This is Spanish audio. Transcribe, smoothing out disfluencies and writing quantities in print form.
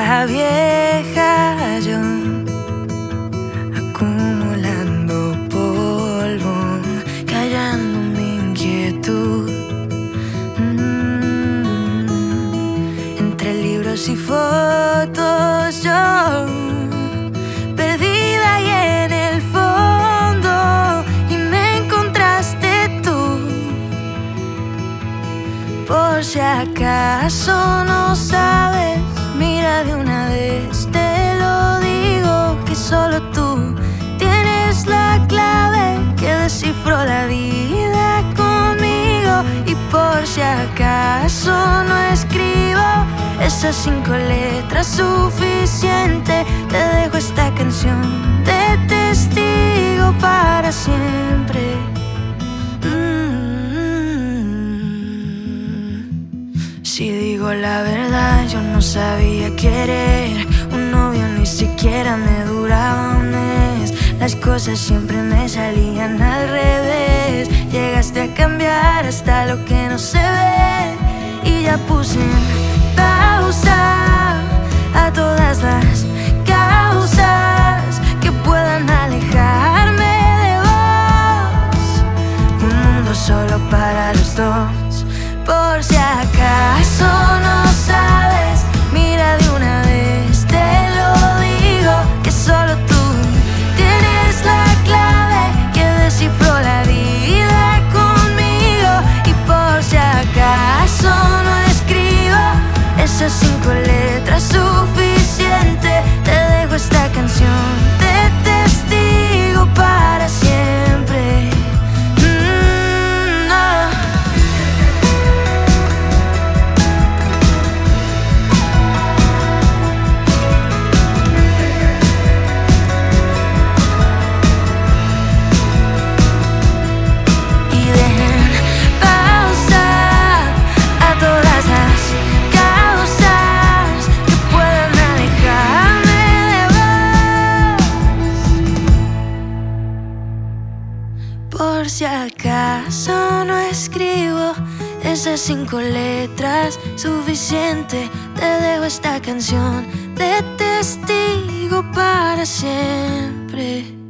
caja vieja, yo acumulando polvo, callando mi inquietud. Entre libros y fotos, yo perdida y en el fondo, y me encontraste tú. Por si acaso no sabes, mira de una vez, te lo digo, que solo tú tienes la clave que descifró la vida conmigo. Y por si acaso no escribo esas 5 letras suficiente, te dejo esta canción de testigo para siempre. Si digo la verdad, yo no sabía querer. Un novio ni siquiera me duraba un mes. Las cosas siempre me salían al revés. Llegaste a cambiar hasta lo que no se ve. Y ya puse en pausa a todas las causas que puedan alejarme de vos. Un mundo solo para los dos. Por si acaso no sabes, mira de una vez, te lo digo, que solo tú tienes la clave que descifró la vida conmigo. Y por si acaso no escribo esas 5 letras suficiente, te dejo esta canción de testigo para siempre. Por si acaso no escribo esas 5 letras suficiente, te dejo esta canción de testigo para siempre.